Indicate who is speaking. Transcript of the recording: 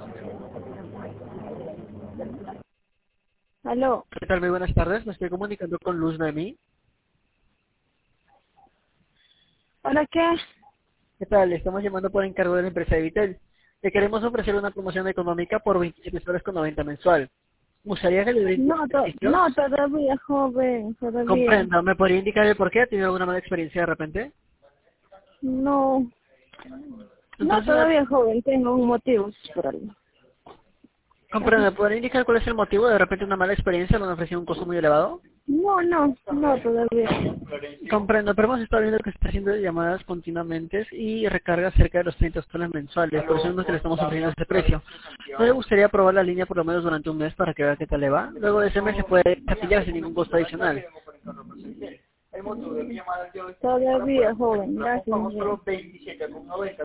Speaker 1: Aló.
Speaker 2: ¿Qué tal? Muy buenas tardes. Me estoy comunicando con Luz Noemí.
Speaker 1: ¿Para qué?
Speaker 2: ¿Qué tal? Le estamos llamando por encargo de la empresa de Vitel. Le queremos ofrecer una promoción económica por 27 soles con 90 mensual. ¿Gustaría que le brinde
Speaker 1: No,
Speaker 2: servicios?
Speaker 1: no, todavía, joven, todavía.
Speaker 2: Comprendo. ¿Me podría indicar el por qué? ¿Ha tenido alguna mala experiencia de repente?
Speaker 1: No, no,
Speaker 2: Entonces,
Speaker 1: todavía, joven, tengo un motivo por algo.
Speaker 2: comprendo. ¿Me podría indicar cuál es el motivo de repente una mala experiencia? ¿Le han ofrecido un costo muy elevado?
Speaker 1: No, no, no, todavía.
Speaker 2: Comprendo, pero hemos estado viendo que se está haciendo llamadas continuamente y recarga cerca de los 30 soles mensuales, por eso es que le estamos ofreciendo este precio. ¿No le gustaría probar la línea por lo menos durante un mes para que vea qué tal le va? Luego de ese mes se puede afiliar sin ningún costo adicional.
Speaker 1: Todavía, joven, gracias.